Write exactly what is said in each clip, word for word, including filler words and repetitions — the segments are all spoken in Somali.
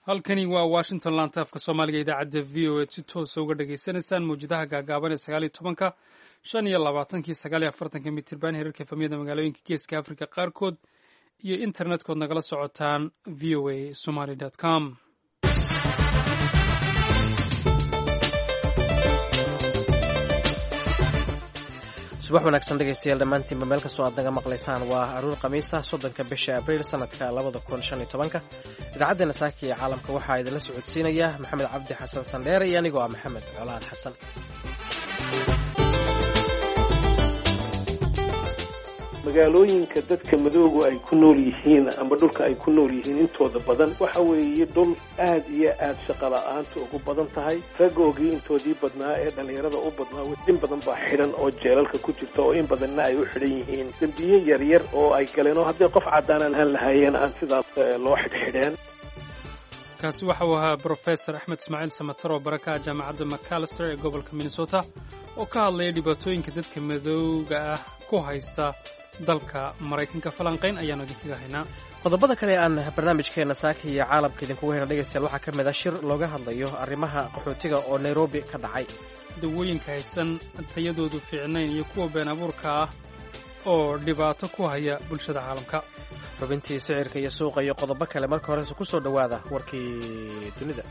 halkani waa washington lantaafka soomaaliga idaacadda v o a si toosa uga dhagaysanaysaan mawjadaha gaagaaban ee sagaal iyo tobanka shan iyo labaatankii sagaal iyo afartanka mitirban herarka efamiyada magaalooyinka geeska africa qaarkood iyo internetkood nagala socotaan v o a somaly com subax wanaagsan dhegaystayaal dhammaantiinba meel kastoo aad naga maqlaysaan waa aruur khamiisa soddonka bisha abriil sanadka labada kun shan iyo tobanka idaacaddeena saaka iyo caalamka waxaa idinla socodsiinaya maxamed cabdi xasan sandheere iyo anigoo ah maxamed colaan xasan. magaalooyinka dadka madoogu ay ku nool yihiin ama dhulka ay ku nool yihiin intooda badan waxa weeye dhul aad iyo aad shaqa la-aanta ugu badan tahay. raggoogii intoodii badnaa ee dhallinyarada u badnaa in badan baa xidhan oo jeelalka ku jirta oo in badanna ay u xidhan yihiin dembiye yaryar oo ay galeen oo hadday qof caddaan aan lahaayeen aan sidaas loo xidhxidheen. kaasi waxa uu ahaa brofesor axmed ismaaciil samatar oo baraka ah jaamacadda macalester ee gobolka minnesota oo ka hadlaya dhibaatooyinka dadka madowga ah ku haysta dalka maraykanka. falanqayn ayaanu idinkaga haynaa. qodobada kale aan barnaamijkeena saaka iyo caalamka idinkugu hayna dhegaystayaal waxaa ka mid ah shir looga hadlayo arrimaha qaxootiga oo nairobi ka dhacay, dawooyinka haysan tayadoodu fiicnayn iyo kuwa been abuurka ah oo dhibaato ku haya bulshada caalamka, xubintii sicirka iyo suuqa iyo qodobo kale. marka horese ku soo dhowaada warkii dunida.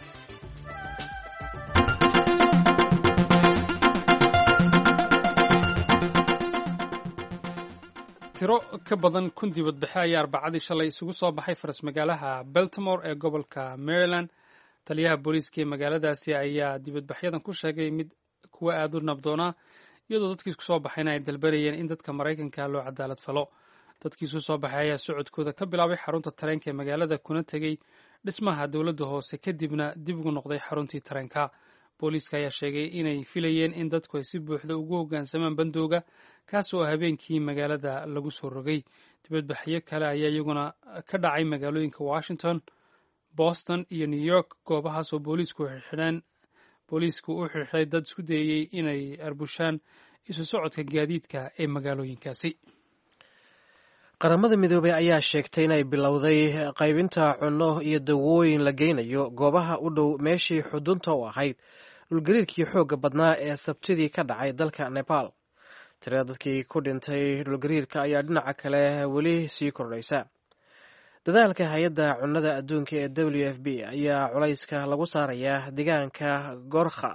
tiro ka badan kun dibadbaxe ayaa arbacadii shalay isugu soo baxay faras magaalaha baltimore ee gobolka maryland. taliyaha booliiska ee magaaladaasi ayaa dibadbaxyadan ku sheegay mid kuwa aad u nabdoonaa, iyadoo dadkii isku soo baxayna ay dalbanayeen in dadka maraykanka loo cadaalad falo. dadkii isu soo baxay ayaa socodkooda ka bilaabay xarunta tareenka ee magaalada kuna tegey dhismaha dowladda hoose, kadibna dib ugu noqday xaruntii tareenka. booliiska ayaa sheegay inay filayeen in dadku ay si buuxda ugu hoggaansamaan bandooga kaas oo habeenkii magaalada lagu soo rogay. dibadbaxyo kale ayaa iyaguna ka dhacay magaalooyinka washington, boston iyo new york, goobahaas oo booliisku xirxidheen booliisku u xirxiday dad isku dayayey inay arbushaan isu socodka gaadiidka ee magaalooyinkaasi. qaramada midoobey ayaa sheegtay inay bilowday qaybinta cunno iyo dawooyin la geynayo goobaha u dhow meeshii xudunta u ahayd dhulgariirkii xoogga badnaa ee sabtidii ka dhacay dalka nepal. tirada dadkii ku dhintay dhulgariirka ayaa dhinaca kale weli sii kordhaysa. dadaalka hay-adda cunnada adduunka ee w f b ayaa culayska lagu saarayaa deegaanka gorkha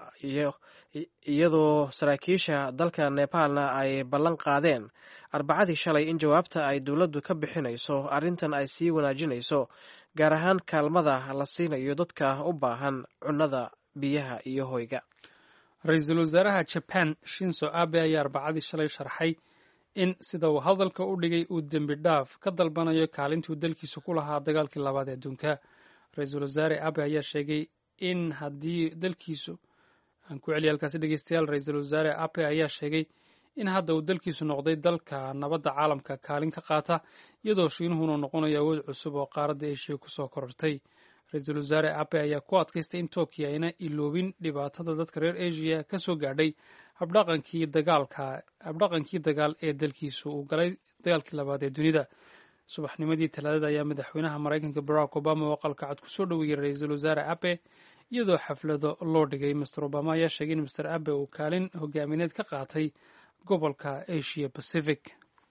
iyadoo saraakiisha dalka nepalna ay ballan qaadeen arbacadii shalay in jawaabta ay dowladdu ka bixinayso arrintan ay sii wanaajinayso, gaar ahaan kaalmada la siinayo dadka u baahan cunnada, biyaha iyo hoyga. ra-iisul wasaaraha jaban shinzo abe ayaa arbacadii shalay sharxay in sida uu hadalka u dhigay uu dembi dhaaf ka dalbanayo kaalintuu dalkiisu ku lahaa dagaalkii labaad ee adduunka. ra-iisul wasaare abe ayaa sheegay in haddii dalkiisu aan ku celiya halkaasi dhegeystayaal ra-iisul wasaare abe ayaa sheegay in hadda uu dalkiisu noqday dalka nabadda caalamka kaalin ka qaata, iyadoo shiinuhuna noqonayo awood cusub oo qaaradda eshiya kusoo korortay. ra-iisul wasaare abe ayaa ku adkaystay in tokyo ayna iloobin dhibaatada dadka reer asia ka soo gaadhay habdhaqankii dagaalka habdhaqankii dagaal ee dalkiisu uu galay dagaalkii labaad ee dunida. subaxnimadii talaadada ayaa madaxweynaha maraykanka barack obama oo aqalka cad kusoo dhoweeyey ra-iisul wasaare abe iyadoo xaflado loo dhigay. master obama ayaa sheegay in master abe uu kaalin hogaamineed ka qaatay gobolka asia pacific.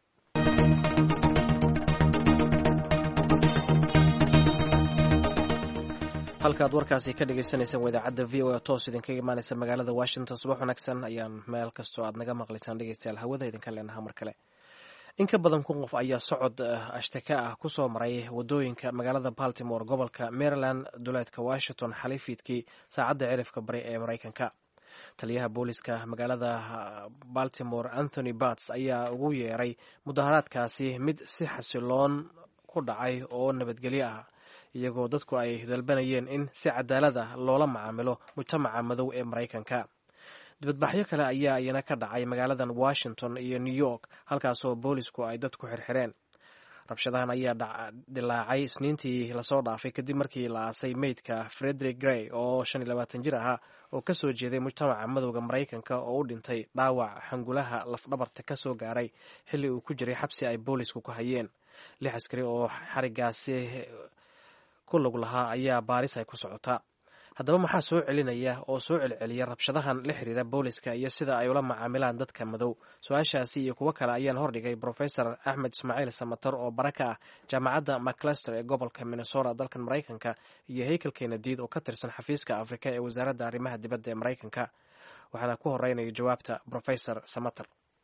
halkaad warkaasi ka dhagaysanaysaan waa idaacadda v o a toos idinkaga imaanaysa magaalada washington. subax wanaagsan ayaan meel kastoo aad naga maqlaysaan dhegaystayaal hawada idinka leenaha mar kale. in ka badan kun qof ayaa socod ashtaka ah ku soo maray wadooyinka magaalada baltimore gobolka maryland duleedka washington xalay fiidkii saacadda cirifka bari ee maraykanka. taliyaha booliska magaalada baltimore anthony bats ayaa ugu yeeray mudaharaadkaasi mid si xasiloon ku dhacay oo nabadgelyo ah, iyagoo dadku ay dalbanayeen in si cadaalad ah loola macaamilo mujtamaca madow ee maraykanka. dibadbaxyo kale ayaa iyana ka dhacay magaaladan washington iyo new york, halkaasoo boolisku ay dadku xirxireen. rabshadahan ayaa dilaacay isniintii lasoo dhaafay kadib markii la aasay meydka frederick gray oo shan iyo labaatan jir ahaa oo ka soo jeeday mujtamaca madowga maraykanka oo u dhintay dhaawac xangulaha lafdhabarta ka soo gaaray xilli uu ku jiray xabsi ay boolisku ku hayeen. lix askari oo xarigaasi ku lug lahaa ayaa baaris ay ku socotaa. haddaba maxaa soo celinaya oo soo celceliya rabshadahan la xiriira booliska iyo sida ay ula macaamilaan dadka madow? su-aashaasi iyo kuwo kale ayaan hordhigay professor axmed ismaaciil samatar oo bara ka ah jaamacadda maclaster ee gobolka minnesota dalkan maraykanka iyo haykel kennediid oo ka tirsan xafiiska afrika ee wasaaradda arrimaha dibadda ee maraykanka. waxaana ku horeynaya jawaabta professor samatar.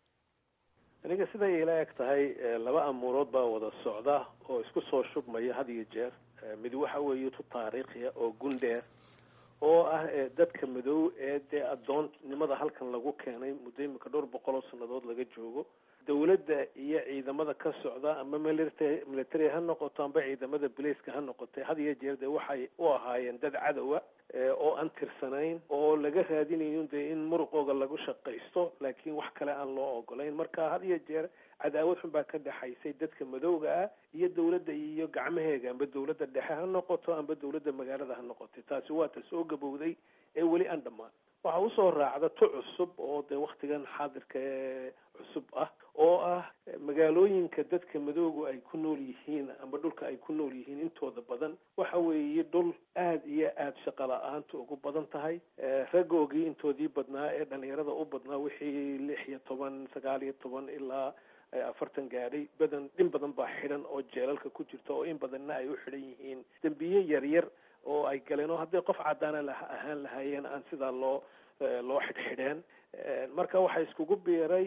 aniga siday ila eg tahay laba amuurood baa wada socda oo isku soo shubmaya had iyo jeer. mid waxa weeye tu taariikhiya oo gundheer oo ah dadka madow ee dee addoonnimada halkan lagu keenay muddo imika dhowr boqol oo sannadood laga joogo. dawladda iyo ciidamada ka socda ama military ha noqoto amba ciidamada booliiska ha noqotay had iyo jeer dee waxay u ahaayeen dad cadowa oo aan tirsanayn oo laga raadinayo dee in muruqooga lagu shaqaysto laakiin wax kale aan loo ogolayn. marka had iyo jeer cadaawad xun baa ka dhexaysay dadka madowga ah iyo dawladda iyo gacmaheega amba dawladda dhexe ha noqoto amba dawladda magaalada ha noqotay. taasi waa ta soo gabowday ee weli aan dhammaan. waxaa usoo raacda tu cusub oo dee waktigan xaadirka ee cusub ah oo ah magaalooyinka dadka madowgu ay ku nool yihiin amba dhulka ay ku nool yihiin intooda badan waxa weeye dhul aada iyo aada shaqa la-aantu ugu badan tahay. raggoogii intoodii badnaa ee dhalinyarada u badnaa wixii lix iyo toban sagaal iyo toban ilaa afartan gaadhay badan dhin badan baa xidhan oo jeelalka ku jirta oo in badanna ay u xidhan yihiin dembiye yaryar oo ay galeen oo hadday qof caddaana ahaan lahaayeen aan sidaa loo loo xidhxidheen. marka waxaa iskugu biiray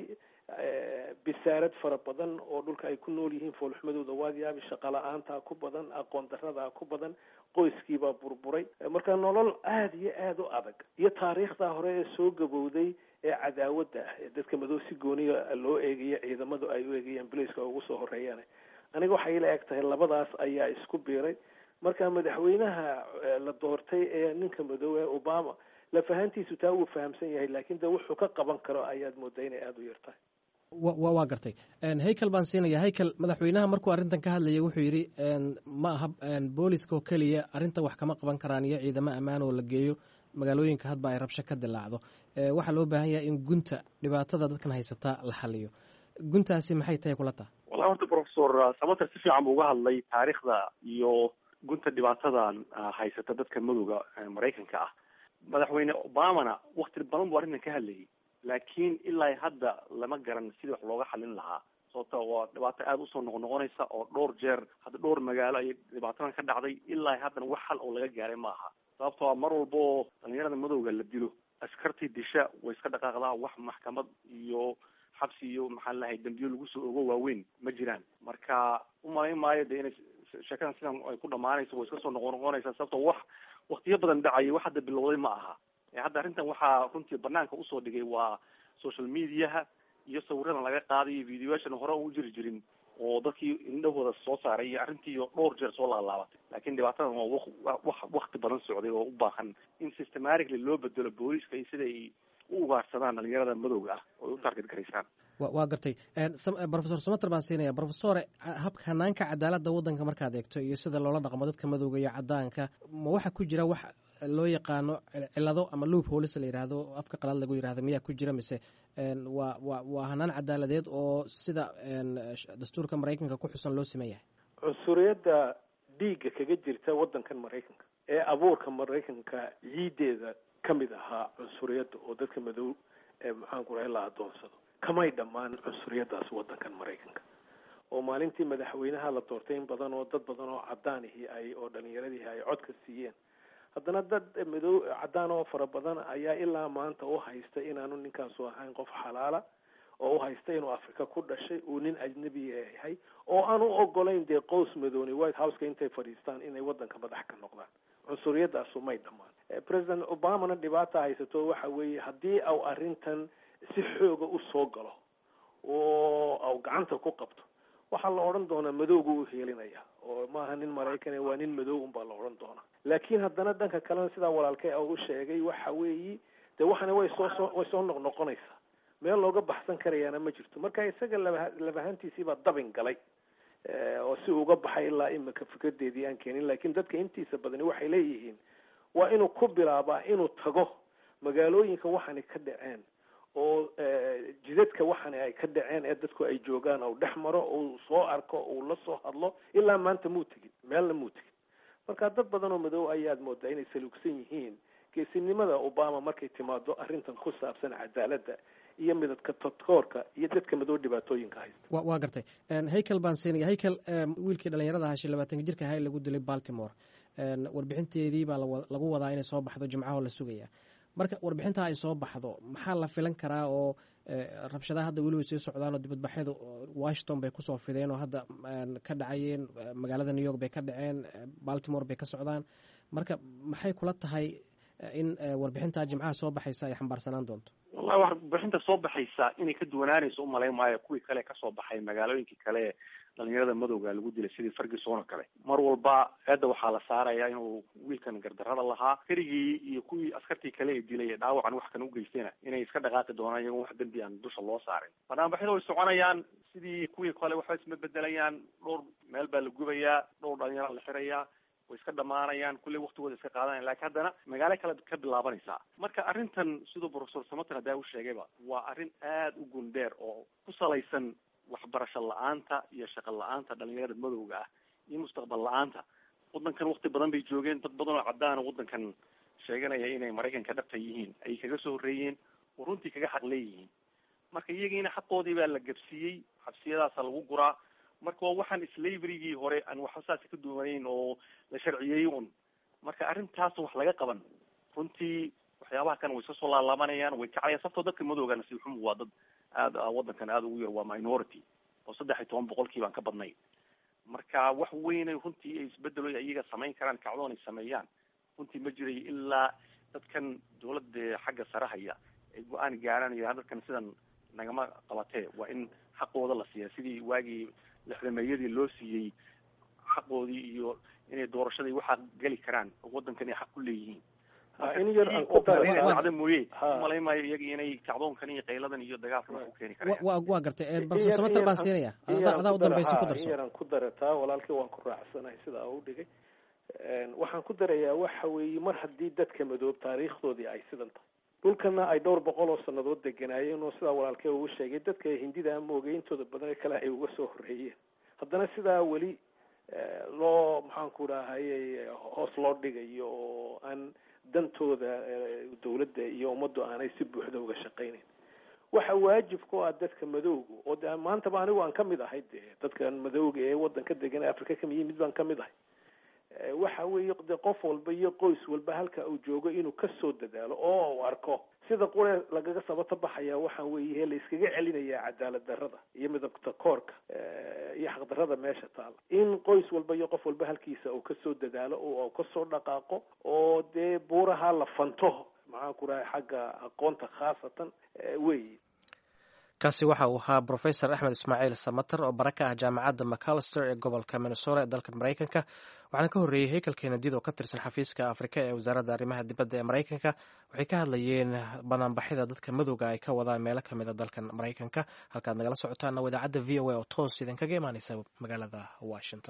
bisaarad fara badan oo dhulka ay ku nool yihiin foolxumadooda waadiyaabi shaqa la-aantaa ku badan aqoon daradaa ku badan qoyskiibaa burburay. marka nolol aada iyo aada u adag iyo taariikhdaa hore ee soo gabowday ee cadaawadda ah ee dadka madow si gooniya loo eegayo ciidamadu ay u eegayaan booliiska ugu soo horeeyaan. aniga waxay ila eg tahay labadaas ayaa isku biiray. marka madaxweynaha la doortay ee ninka madow ee obama lafahantiisu taa wuu fahamsan yahay laakiin de wuxuu ka qaban karo ayaad moodaa inay aada u yartahay. wa waa gartay. haykel baan siinaya. haykel, madaxweynaha markuu arrintan ka hadlayay wuxuu yidhi ma aha booliska oo keliya arrintan wax kama qaban karaan iyo ciidamo ammaan oo la geeyo magaalooyinka hadba ay rabsho ka dilaacdo. waxaa loo baahan yahay in gunta dhibaatada dadkan haysata la xaliyo. guntaasi maxay tahay kula taha? wallahi horta professor samater si fiican buu uga hadlay taariikhda iyo gunta dhibaatadan haysata dadka madowga maraykanka ah. madaxweyne obamana wakti badan buu arrintan ka hadlayay laakiin ilaa hadda lama garan sidii wax looga xalin lahaa. sababta waa dhibaato aada usoo noqnoqonaysa oo dhowr jeer hadda dhowr magaalo ay dhibaatadan ka dhacday ilaa haddana wax xal oo laga gaaray ma aha. sababtoo mar walba oo dhalinyarada madowga la dilo askartii disha way iska dhaqaaqdaa. wax maxkamad iyo xabsi iyo maxaa lahay dambiyo lagu soo ogo waaweyn ma jiraan. marka umalayn maayo de inay sheekadan sidan ay ku dhamaanayso way iska soo noqnoqonaysaa. sababtoo wax waktiyo badan dhacayay wax hadda bilowday ma aha. hadda arrintan waxaa runtii banaanka usoo dhigay waa social mediaha iyo sawiradan laga qaadayo videoyaashan hore u jiri jirin oo dadkii indhahooda soo saaray iyo arrintii dhowr jeer soo laalaabatay. laakiin dhibaatadan waa wax wakti badan socday oo u baahan in systematically loo bedelo booliiska iyo siday u ugaarsadaan dhalinyarada madowga ah oo u target garaysaan. waa gartay. professor samater baan siinaya. professore, habka hanaanka cadaaladda waddanka markaad eegto iyo sida loola dhaqmo dadka madowga iyo caddaanka ma waxa ku jira wax loo yaqaano cilado ama loop holis la yidhaahdo afka qalaad lagu yidhahdo miyaa ku jira mise waa waa waa hanaan cadaaladeed oo sida dastuurka maraykanka ku xusan loo siman yahay? cunsuriyadda dhiigga kaga jirta waddankan maraykanka ee abuurka maraykanka ciideeda ka mid ahaa cunsuriyadda oo dadka madow ee maxaanku rahay la adoonsado kamay dhammaan cunsuriyaddaas waddankan maraykanka. oo maalintii madaxweynaha la doortay in badan oo dad badan oo caddaanihii ay oo dhalinyaradii ay codka siiyeen haddana dad madow caddaan oo fara badan ayaa ilaa maanta u haysta inaanu ninkaasu ahayn qof xalaala oo u haysta inuu afrika ku dhashay uu nin ajnabi yahay oo aan u ogolayn dee qows madooni white houseka intay fadhiistaan inay waddanka madax ka noqdaan. cunsuriyadaasu may dhammaan. president obamana dhibaata haysato waxa weeye haddii au arrintan si xooga u soo galo oo au gacanta ku qabto waxaa la odhan doonaa madowgu u heelinaya oo maaha nin maraykane waa nin madow unbaa la odhan doonaa. laakiin haddana dhanka kalena sidaa walaalkay u sheegay waxa weeyi dee waxana way soo soo way soo noqnoqonaysaa meel looga baxsan karayaana ma jirto. marka isaga laba labahantiisiibaa dabin galay oo si uga baxay ilaa imika fikradeedii aan keenin. laakiin dadka intiisa badani waxay leeyihiin waa inuu ku bilaabaa inuu tago magaalooyinka waxaanay ka dhaceen oo jidadka waxaana ay ka dhaceen ee dadku ay joogaan oo dhex maro uu soo arko uu la soo hadlo. ilaa maanta muu tegin meelna muu tegin. marka dad badan oo madow ayaad moodaa inay salugsan yihiin geesinimada obama markay timaado arrintan ku saabsan cadaaladda iyo midadka todkoorka iyo dadka madow dhibaatooyinka haysta wa waa gartay haykel baan siinaya haykel wiilkii dhalinyarada ahaa shan labaatanka jirka ahaa lagu dilay baltimore warbixinteedii baa lagu wadaa inay soo baxdo jimcaho la sugaya marka warbixintaa ay soo baxdo maxaa la filan karaa oo rabshadaha hadda weli way sii socdaan oo dibadbaxyadu washington bay kusoo fideen oo hadda ka dhacayeen magaalada new york bay ka dhaceen baltimore bay ka socdaan marka maxay kula tahay in warbixintaa jimcaha soo baxaysa ay xambaarsanaan doonto wallahi warbixinta soo baxaysa inay ka duwanaanayso umalayn maayo kuwii kale kasoo baxay magaalooyinkii kale dhalinyarada madowga lagu dilay sidii Ferguson oo kale mar walba eedda waxaa la saaraya inuu wiilkan gardarrada lahaa kerigii iyo kuwii askartii kale ee dilay dhaawacan wax kan u geystayna inay iska dhaqaaqi doonaan iyagoo wax dambi aan dusha loo saarin barnaamijyada way soconayaan sidii kuwii kale waxba isma bedelayaan dhowr meel baa la gubayaa dhowr dhalinyaro la xirayaa way iska dhamaanayaan kulley waktigooda iska qaadanaya laakiin haddana magaalo kale ka bilaabanaysaa marka arrintan siduu professor Samatar hadaa u sheegayba waa arrin aad u gundheer oo ku salaysan waxbarasho la-aanta iyo shaqo la-aanta dhalinyarada madowga ah iyo mustaqbal la-aanta waddankan wakti badan bay joogeen dad badan oo cadaan waddankan sheeganaya inay maraykanka dhabta yihiin ay kaga soo horreeyeen oo runtii kaga xaq leeyihiin marka iyagiina xaqoodii baa la gabsiiyey xabsiyadaasa lagu guraa marka waa waxaan slaverygii hore aan waxba saas ka duwanayn oo la sharciyeeyey un marka arrintaas wax laga qaban runtii waxyaabaha kan way iska soo laalaabanayaan way kacayaan sababtoo dadka madowga nasiib xumo waa dad aada waddankan aada ugu yar waa minority oo saddex iyo toban boqolkii baan ka badnayn marka wax weynay runtii ay isbedelo iyaga samayn karaan kacdoon ay sameeyaan runtii ma jiray ilaa dadkan dawladda xagga sare haya ay go-aan gaaranayo dadkan sidan nagama qabatee waa in xaqooda la siiya sidii waagii lixdameeyadii loo siiyey xaqoodii iyo inay doorashadii waxaa geli karaan waddankan ay xaq ku leeyihiin in yar aan ku daray mooye malay maayo iyaga inay kacdoonkan iyo qayladan iyo dagaalkan wax u keeni karaan waa waa gartay balse Samatar baan siinaya adaa u dambaysa ku darso in yar aan ku darataa walaalkii waan ku raacsanahay sida uu dhigay waxaan ku darayaa waxa weeye mar haddii dadka madow taariikhdoodii ay sidan tahay dhulkana ay dhowr boqol oo sanadood deganaayeen oo sidaa walaalkee ugu sheegay dadka hindida ama ogeyntooda badan kale ay uga soo horreeyeen haddana sidaa weli loo maxaan ku dhahay hoos loo dhigayo oo aan dantooda dawladda iyo ummaddu aanay si buuxda uga shaqaynayn waxa waajib ku ah dadka madowga oo de maantaba anigu aan kamid ahay de dadkan madowga ee waddanka degan ee africa ka yimid baan kamid ahay waxa weeye de qof walba iyo qoys walba halka uu joogo inuu ka soo dadaalo oo uu arko sida qure lagaga sabata baxaya waxa weeye la iskaga celinaya cadaalad darrada iyo midabka koorka iyo xaq darrada meesha taala in qoys walba iyo qof walba halkiisa uu ka soo dadaalo oo ka soo dhaqaaqo oo dee buuraha la fanto maxaan ku rahay xagga aqoonta khaasatan weeye kaasi waxa uu ahaa professor axmed ismaaciil samatar oo bara ka ah jaamacadda macalester ee gobolka minnesota ee dalka maraykanka waxaana ka horreeyey haykel kennedy oo ka tirsan xafiiska afrika ee wasaaradda arrimaha dibadda ee maraykanka waxay ka hadlayeen banaanbaxyada dadka madowga ay ka wadaan meelo ka mid a dalkan maraykanka halkaad nagala socotaana waa idaacadda v o a oo toos idinkaga imaaneysa magaalada washington.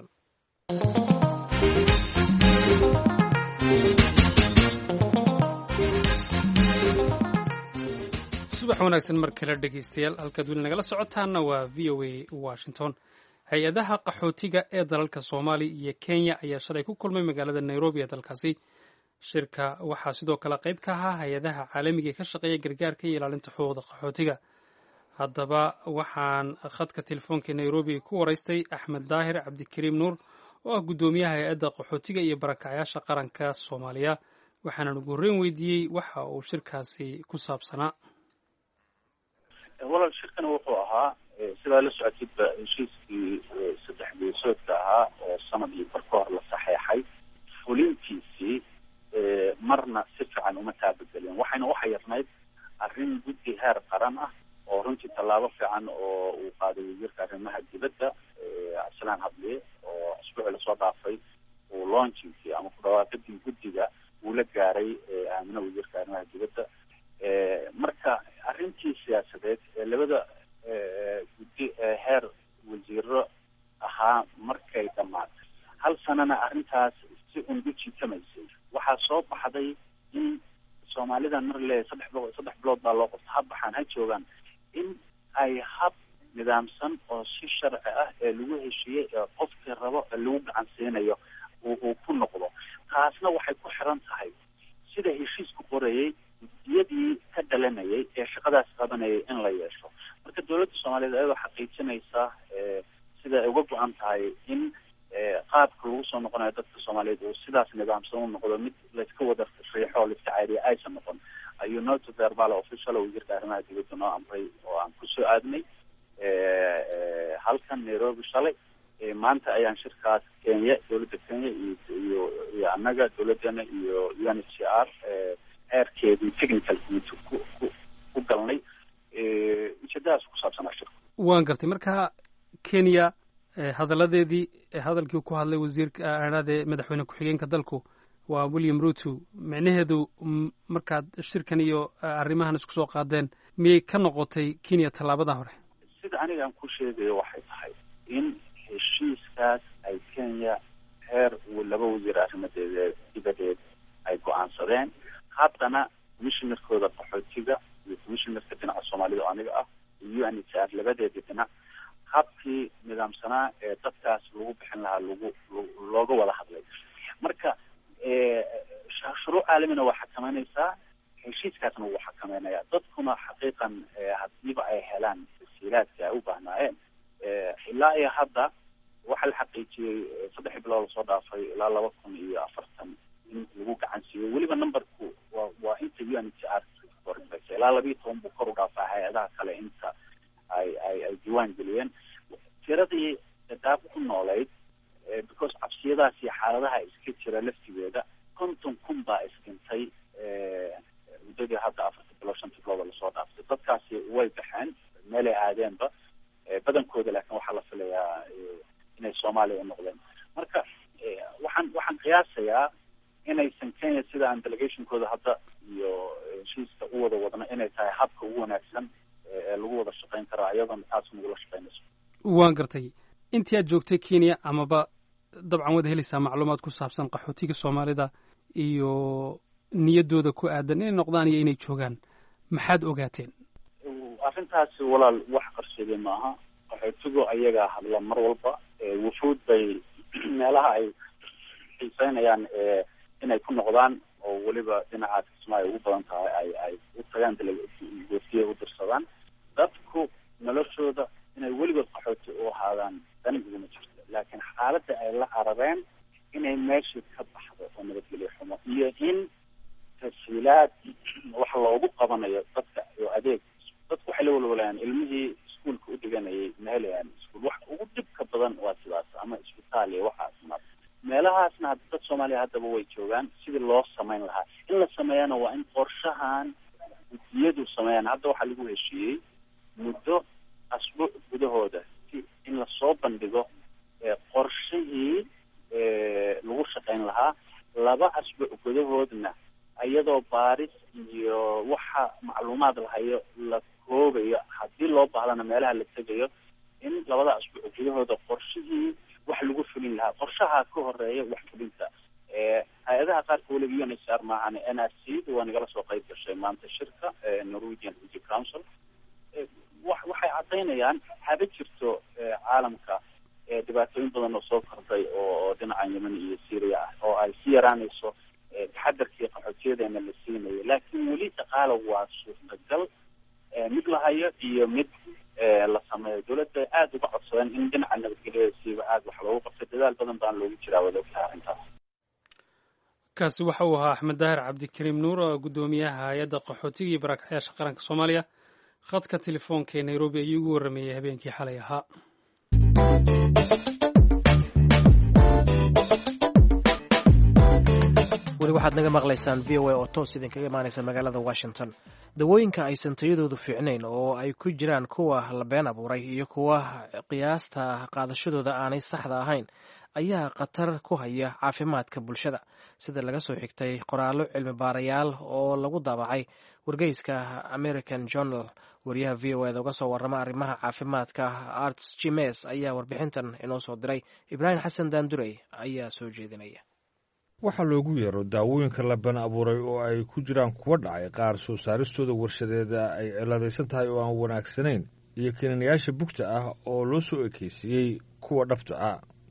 subax wanaagsan mar kale dhegaystayaal halkaad weli nagala socotaana waa v o a washington. hay-adaha qaxootiga ee dalalka soomaaliya iyo kenya ayaa shalay ku kulmay magaalada nairobi ee dalkaasi. shirka waxaa sidoo kale qayb ka ahaa hay-adaha caalamiga ee ka shaqeeya gargaarka iyo ilaalinta xuquuqda qaxootiga. haddaba waxaan khadka telefoonka nairobi ku waraystay axmed daahir cabdikariim nuur oo ah guddoomiyaha hay-adda qaxootiga iyo barakacyaasha qaranka soomaaliya. waxaanan ugu horreyn weydiiyey waxa uu shirkaasi ku saabsanaa. walaal shirkana wuxuu ahaa sidaa la socotidba heshiiskii saddex geesoodka ahaa oo sanad iyo bar ka hor la saxeexay fulintiisii marna si fiican uma taabagelin waxayna uxayirnayd arrin guddi heer qaran ah oo runtii tallaabo fiican oo uu qaaday wasiirka arrimaha dibadda cabdisalaan hadliye oo asbuuci lasoo dhaafay uu launchingkii ama ku dhawaaqadii guddiga uu la gaaray aamina wasiirka arrimaha dibadda marka arrintii siyaasadeed ee labada guddi ee heer wasiiro ahaa markay dhamaatay hal sanana arrintaas si ungu jiitamaysay waxaa soo baxday in soomaalidan mar le saddex bilood saddex bilood baa loo qabta ha baxaan ha joogaan in ay hab nidaamsan oo si sharci ah ee lagu heshiiyey ee qofkii rabo lagu gacan siinayo uu ku noqdo. taasna waxay ku xiran tahay sida heshiisku qorayay guddiyadii ka dhalanayay ee shaqadaas qabanayay in la yeesho. marka dowladda soomaaliyeed ayadoo xaqiijinaysa sida ay uga go-an tahay in qaabka lagu soo noqonayo dadka soomaaliyeed uu sidaas nidaamsan u noqdo mid layska wada riixo o laiska caadiya aysan noqon, ayuu noto verbal official oo wasiirka arrimaha dibadda noo amray oo aan kusoo aadnay halkan Nairobi shalay. maanta ayaan shirkaas Kenya, dowladda Kenya iyo iyo iyo annaga dowladana iyo U N H C R eerkeedii technical committee ku ku galnay ujeedadaas ku saabsan shirka. waan gartay. marka Kenya hadalladeedii hadalkii ku hadlay wasiirka aaraade madaxweyne ku-xigeenka dalku waa William Ruto, micnaheedu markaad shirkan iyo arrimahan isku soo qaadeen miyay ka noqotay Kenya tallaabada hore? sida aniga aan ku sheegayo waxay tahay in heshiiskaas ay Kenya heer laba wasiir arrimadeeda dibadeed ay go-aansadeen. haddana commissionerkooda qaxootiga iyo commissionerka dhinaca Soomaalida oo aniga ah iyo U N H C R labadeeda dhinac habkii nidaamsanaa ee dadkaas lagu bixin lahaa lagu looga wada hadlay. marka shuruuc caalamina waa xakameynaysaa, heshiiskaasna wuu xakameynaya. dadkuna xaqiiqan hadiiba ay helaan tasiilaadka ay u baahnaayeen ilaa iyo hadda waxaa la xaqiijiyey saddex bilood lasoo dhaafay ilaa laba kun iyo afartan in lagu gacan siiyo. weliba numberku waa waa inta U N H C R korinaysa ilaa labiiyo toban buu kor u dhaafaa hay-adaha kale inta ay ay ay diiwaan geliyeen. tiradii dadaab ku noolayd because cabsiyadaas iyo xaaladaha iska jira laftigeeda konton kun baa isdhintay muddadii hadda afarta bilood shanta bilood lasoo dhaaftay. dadkaasi way baxeen meelay aadeenba badankooda, laakiin waxaa la filayaa inay Soomaaliya u noqdeen. marka waxaan waxaan qiyaasayaa inaysan Kenya sida aan delegationkooda hadda iyo heshiiska u wada wadna inay tahay habka ugu wanaagsan ee lagu wada shaqayn karaa iyadoona taas nagula shaqaynayso. waan gartay. intii aad joogtay Kenya amaba dabcan wada helaysaa macluumaad ku saabsan qaxootiga Soomaalida iyo niyaddooda ku aadan inay noqdaan iyo inay joogaan, maxaad ogaateen? arrintaasi walaal wax qarsoodi maaha. qaxootigu ayagaa hadla mar walba. wufuud bay meelaha ay xiiseynayaan inay ku noqdaan oo weliba dhinacaas kismaayo ugu badan tahay ay ay u tagaan delegoosiye u dirsadaan. dadku noloshooda inay weligood qaxooti u ahaadaan dani uguma jirto, laakiin xaaladda ay la carareen inay meeshii ka baxdo oo nabadgelyo xumo iyo in tasiilaad wax loogu qabanayo dadka iyo adeeg. dadku waxay la walwalayaan ilmihii iskuolka u dhiganayay ma helayaan iskuol. wax ugu dhibka badan waa sidaas, ama isbitaal iyo waxaas. meelahaasna dad Soomaaliya haddaba way joogaan sidii loo samayn lahaa. in la sameeyana waa in qorshahan guddiyadu sameeyaan. hadda waxaa lagu heshiiyey muddo asbuuc gudahooda si in lasoo bandhigo qorshihii lagu shaqayn lahaa. laba asbuuc gudahoodna iyadoo baaris iyo waxa macluumaad lahayo la koobayo, haddii loo baahdana meelaha la tegayo, in labada asbuuc gudahooda qorshihii wax lagu fulin lahaa. qorshaha ka horeeya wax fulinta. hay-adaha qaarka weliba U N H C R maahan N R C waa nagala soo qayb gashay maanta shirka Norwegian Refugee Council. waxay cadaynayaan haba jirto caalamka dhibaatooyin badan oo soo kordhay oo dhinaca Yemen iyo Syria ah oo ay si yaraanayso taxadarkii qaxootiyadeena la siinayo, laakiin weli dhaqaale waa suurtagal mid la hayo iyo mid la sameeyo. dowladda aada uga codsadeen in dhinaca nabadgelyada siiba aada wax loogu qabto. dadaal badan baan loogu jiraa wada ogtahay arrintaas. kaasi waxa uu ahaa Axmed Daahir Cabdikariim Nuur oo guddoomiyaha hay-adda qaxootiga iyo barakacyaasha qaranka Soomaaliya. khadka telefoonka ee Nairobi ayuu ugu warrameeyey habeenkii xalay ahaa. weli waxaad naga maqlaysaan v o a oo toos idinkaga imaanaysa magaalada Washington. dawooyinka aysan tayadoodu fiicnayn oo ay ku jiraan kuwa la been abuuray iyo kuwa qiyaasta qaadashadooda aanay saxda ahayn ayaa khatar ku haya caafimaadka bulshada, sida laga soo xigtay qoraallo cilmi baarayaal oo lagu daabacay wargeyska American Journal. wariyaha v o eda uga soo warrama arrimaha caafimaadka Arts Chimes ayaa warbixintan inoo soo diray. Ibraahim Xasan Daandurey ayaa soo jeedinaya. waxaa loogu yeero daawooyinka la been abuuray oo ay ku jiraan kuwa dhacay, qaar soo saaristooda warshadeeda ay ciladaysan tahay oo aan wanaagsanayn, iyo kiniinayaasha bugta ah oo loo soo ekeysiiyey kuwa dhabta ah.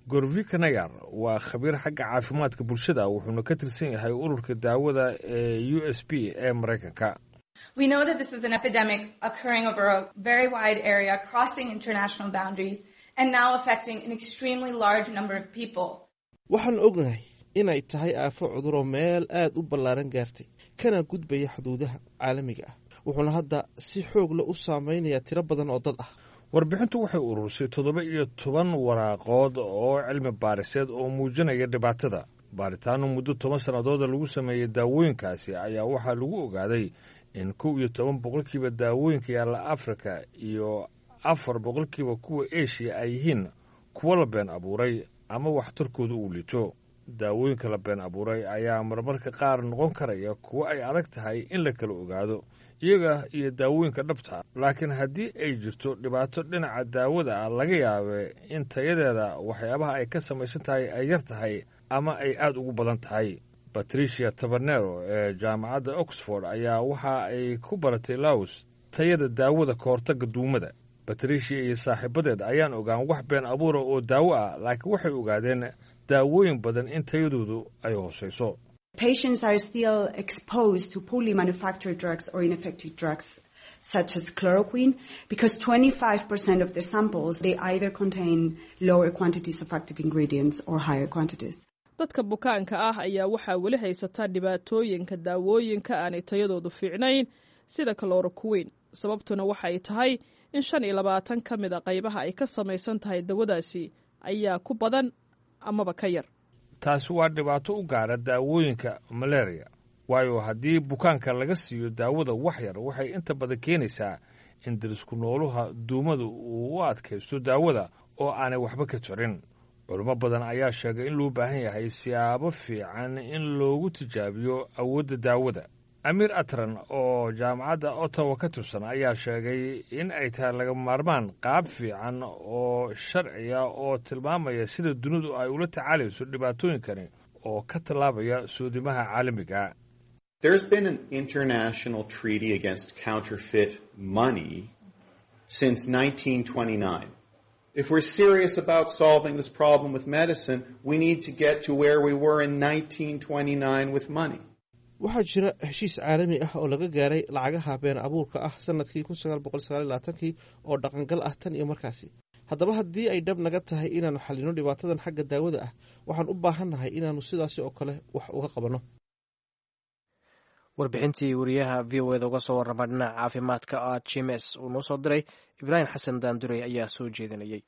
gorvika nayar waa khabiir xagga caafimaadka bulshada wuxuuna ka tirsan yahay ururka daawada ee u s b ee maraykanka. We know that this is an epidemic occurring over a very wide area, crossing international boundaries, and now affecting an extremely large number of people. waxaan ognahay inay tahay aafo cuduro meel aad u ballaaran gaartay kana gudbaya xuduudaha caalamiga ah wuxuuna hadda si xoog leh u saameynayaa tiro badan oo dad ah. warbixintu waxay ururisay toddoba iyo toban waraaqood oo cilmi baariseed oo muujinaya dhibaatada. baaritaano muddo toban sannadooda lagu sameeyey daawooyinkaasi ayaa waxaa lagu ogaaday in kow iyo toban boqolkiiba daawooyinka yaalla afrika iyo afar boqolkiiba kuwa eshiya ay yihiin kuwo la been abuuray ama waxtarkooda uu lito. daawooyinka la been abuuray ayaa marmarka qaar noqon karaya kuwo ay adag tahay in la kala ogaado iyaga iyo daawooyinka dhabta. laakiin haddii ay jirto dhibaato dhinaca daawada ah laga yaabe in tayadeeda waxyaabaha ay ka samaysan tahay ay yar tahay ama ay aad ugu badan tahay. patricia tabernero ee jaamacadda oxford ayaa waxa ay ku baratay laos tayada daawada ka hortagga duumada. patricia iyo saaxiibadeed ayaan ogaan wax been abuura oo daawo ah laakiin waxay ogaadeen daawooyin badan in tayadoodu ay hoosayso. Patients are still exposed to poorly manufactured drugs or ineffective drugs such as chloroquine because twenty-five percent of the samples they either contain lower quantities of active ingredients or higher quantities. dadka bukaanka ah ayaa waxaa weli haysataa dhibaatooyinka daawooyinka aanay tayadoodu fiicnayn sida chloroquine. sababtuna waxay tahay in shan iyo labaatan ka mid a qaybaha ay ka samaysan tahay dawadaasi ayaa ku badan amaba ka yar. taasi waa dhibaato u gaara daawooyinka malaria waayo haddii bukaanka laga siiyo daawada wax yar waxay inta badan keenaysaa in darisku nooluha duumadu uu u adkaysto daawada oo aanay waxba ka jirin. culimo badan ayaa sheegay in loo baahan yahay siyaabo fiican in loogu tijaabiyo awoodda daawada. amiir atran oo jaamacadda ottawa ka tirsan ayaa sheegay in ay tahay laga maarmaan qaab fiican oo sharciya oo tilmaamaya sida dunidu ay ula tacaalayso dhibaatooyinkani oo ka tallaabaya soodimaha caalamiga. There's been an international treaty against counterfeit money since nineteen twenty-nine. If we're serious about solving this problem with medicine, we need to get to where we were in nineteen twenty-nine with money. waxaa jira heshiis caalami ah oo laga gaaray lacagaha been abuurka ah sanadkii kun sagaal boqol sagaal iyo labaatankii oo dhaqangal ah tan iyo markaasi. haddaba haddii ay dhab naga tahay inaannu xallino dhibaatadan xagga daawada ah waxaan u baahannahay inaannu sidaasi oo kale wax uga qabanno. warbixintii wariyaha v o eda uga soo warrama dhinaca caafimaadka oo jimes uu noo soo diray ibraahim xasan daandurey ayaa soo jeedinayay.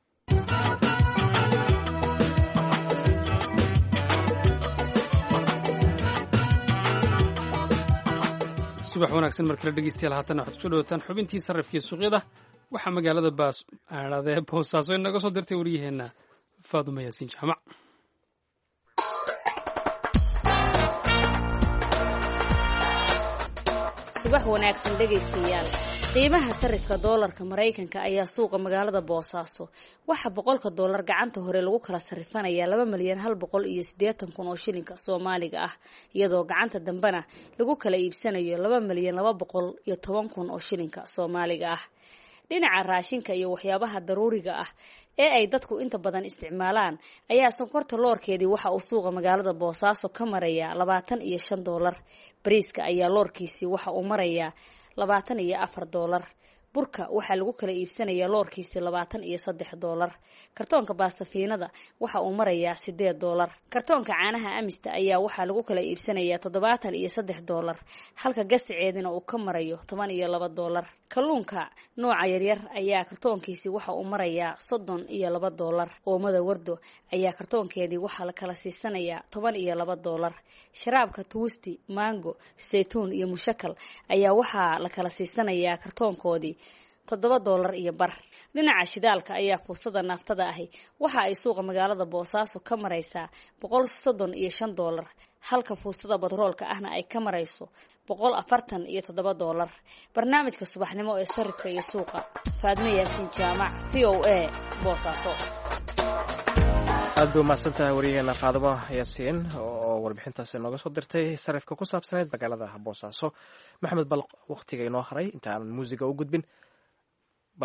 subax wanaagsan markale dhegeystayaal haatan waxaad kusoo dhawataan xubintii sarrifkii suuqyada waxaa magaalada baas aadhadee boosaaso inaga soo dirtay wariyaheenna faadumo yaasiin jaamac. subax wanaagsan dhegaystayaal. qiimaha sarifka doolarka maraykanka ayaa suuqa magaalada boosaaso waxaa boqolka doolar gacanta hore lagu kala sarifanayaa laba milyan hal boqol iyo siddeetan kun oo shilinka soomaaliga ah iyadoo gacanta dambena lagu kala iibsanayo laba milyan laba boqol iyo toban kun oo shilinka soomaaliga ah. dhinaca raashinka iyo waxyaabaha daruuriga ah ee ay dadku inta badan isticmaalaan ayaa sonkorta loorkeedii waxa uu suuqa magaalada boosaaso ka marayaa labaatan iyo shan doolar. bariiska ayaa loorkiisii waxa uu marayaa labaatan iyo afar doolar. burka waxaa lagu kala iibsanayaa loorkiisii labaatan iyo saddex doolar. kartoonka baastafiinada waxa uu marayaa sideed doolar. kartoonka caanaha amista ayaa waxaa lagu kala iibsanayaa toddobaatan iyo saddex doolar halka gasaceedina uu ka marayo toban iyo laba doolar. kalluunka nooca yaryar ayaa kartoonkiisii waxa uu marayaa soddon iyo laba doolar. oomada wardo ayaa kartoonkeedii waxaa la kala siisanayaa toban iyo laba doolar. sharaabka tuusti mango saytuun iyo mushakal ayaa waxaa la kala siisanayaa kartoonkoodii toddoba doolar iyo bar. dhinaca shidaalka ayaa fuusada naaftada ahi waxa ay suuqa magaalada boosaaso ka maraysaa boqol soddon iyo shan doolar halka fuusada batroolka ahna ay ka marayso boqol afartan iyo toddoba doolar. barnaamijka subaxnimo ee sarifka iyo suuqa faadmo yaasiin jaamac v o a boosaaso. aad bay umahadsantahay wariyaheena faadimo yaasiin oo warbixintaasi nooga soo dirtay sarifka ku saabsaneyd magaalada boosaaso. maxamed bal wakhtiga inoo haray inta aanan muusiga u gudbin bal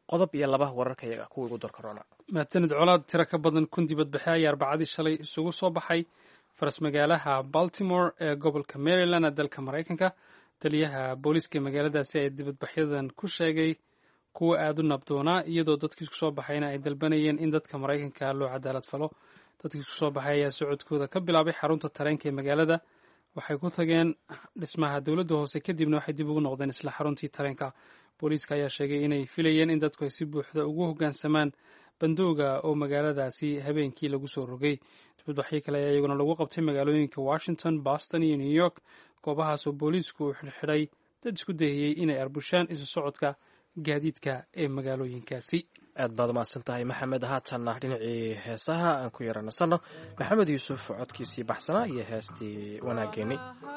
qodob iyo laba wararka iyaga kuwii ugu door corona mahadsanid colaad tiro ka badan kun dibadbaxe ayaa arbacadii shalay isugu soo baxay faras magaalaha baltimore ee gobolka maryland ee dalka maraykanka taliyaha booliiska magaaladaasi ee dibadbaxyadan ku sheegay kuwa aada u nabdoonaa iyadoo dadkii isku soo baxayna ay dalbanayeen in dadka maraykanka loo cadaalad falo dadkii isku soo baxay ayaa socodkooda ka bilaabay xarunta tareenka ee magaalada waxay ku tageen dhismaha dowladda hoose kadibna waxay dib ugu noqdeen isla xaruntii tareenka booliiska ayaa sheegay inay filayeen in dadku ay si buuxda ugu hoggaansamaan bandooga oo magaaladaasi habeenkii lagu soo rogay dibadbaxyo kale ayaa iyaguna lagu qabtay magaalooyinka washington boston iyo new york goobahaasoo booliisku uu xidhxidhay dad isku dayayey inay arbushaan isu socodka gaadiidka ee magaalooyinkaasi aad baad umahadsan tahay maxamed haatanna dhinacii heesaha aan ku yaranasanno maxamed yuusuf codkiisii baxsanaa iyo heestii wanaageeni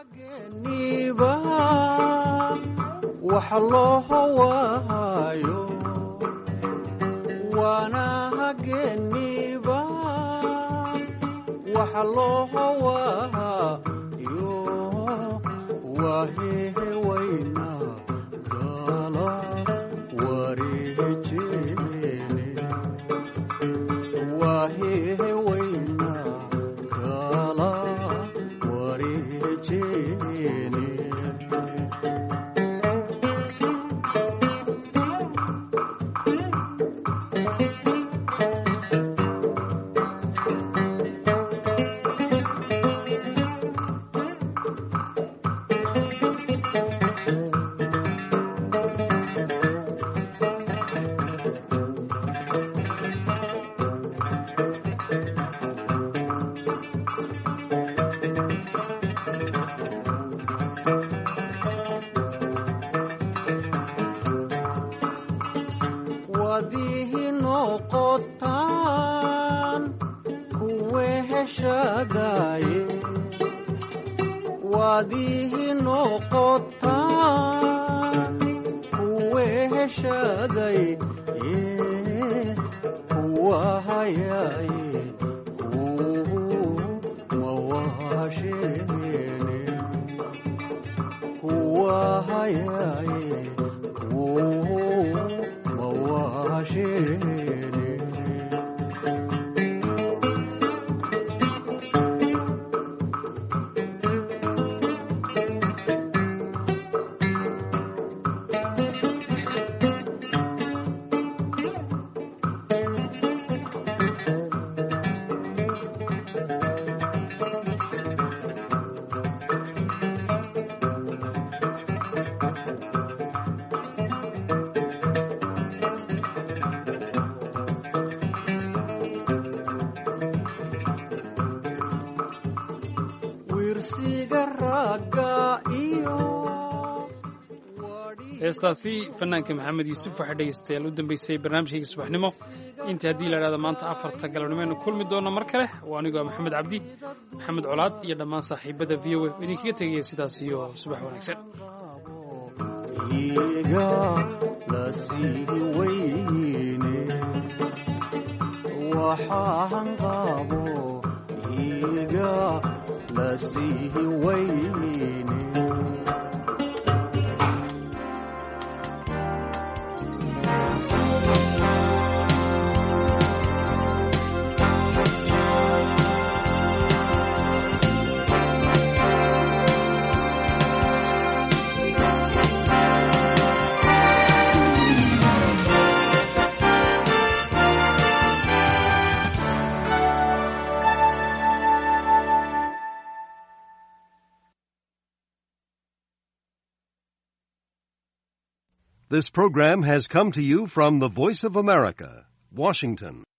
waxa loo hawaayo wanaageniba waxa loo hawaayo wahewayna gala warejene wahewayna gala warejene heestaasi fanaanka maxamed yuusuf waxaa dhegaystayaal u dambeysay barnaamijkayga subaxnimo intii haddii la idhahdo maanta afarta galabnimaynu kulmi doonno mar kale waa anigoo maxamed cabdi maxamed colaad iyo dhammaan saaxiibada v o a idinkaga tegaya sidaas iyo subax wanaagsan This program has come to you from the Voice of America, Washington.